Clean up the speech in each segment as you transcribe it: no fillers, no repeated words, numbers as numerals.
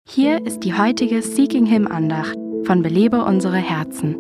Hier ist die heutige Seeking Him Andacht von Belebe unsere Herzen.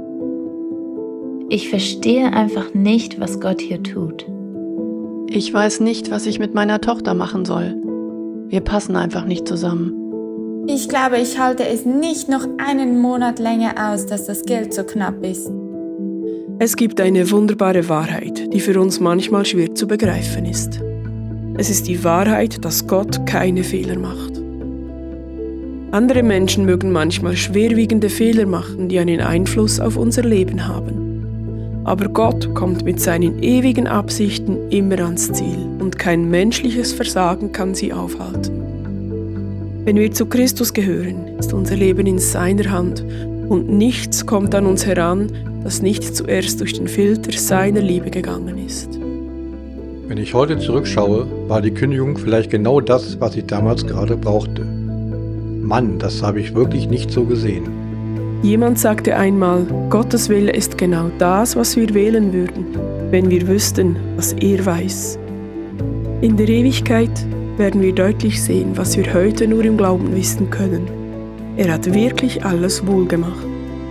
Ich verstehe einfach nicht, was Gott hier tut. Ich weiß nicht, was ich mit meiner Tochter machen soll. Wir passen einfach nicht zusammen. Ich glaube, ich halte es nicht noch einen Monat länger aus, dass das Geld so knapp ist. Es gibt eine wunderbare Wahrheit, die für uns manchmal schwer zu begreifen ist. Es ist die Wahrheit, dass Gott keine Fehler macht. Andere Menschen mögen manchmal schwerwiegende Fehler machen, die einen Einfluss auf unser Leben haben. Aber Gott kommt mit seinen ewigen Absichten immer ans Ziel und kein menschliches Versagen kann sie aufhalten. Wenn wir zu Christus gehören, ist unser Leben in seiner Hand und nichts kommt an uns heran, das nicht zuerst durch den Filter seiner Liebe gegangen ist. Wenn ich heute zurückschaue, war die Kündigung vielleicht genau das, was ich damals gerade brauchte. Mann, das habe ich wirklich nicht so gesehen. Jemand sagte einmal, Gottes Wille ist genau das, was wir wählen würden, wenn wir wüssten, was er weiß. In der Ewigkeit werden wir deutlich sehen, was wir heute nur im Glauben wissen können. Er hat wirklich alles wohlgemacht.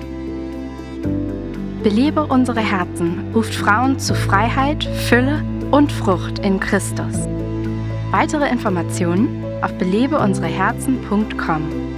Belebe unsere Herzen ruft Frauen zu Freiheit, Fülle und Frucht in Christus. Weitere Informationen auf belebeunsereherzen.com.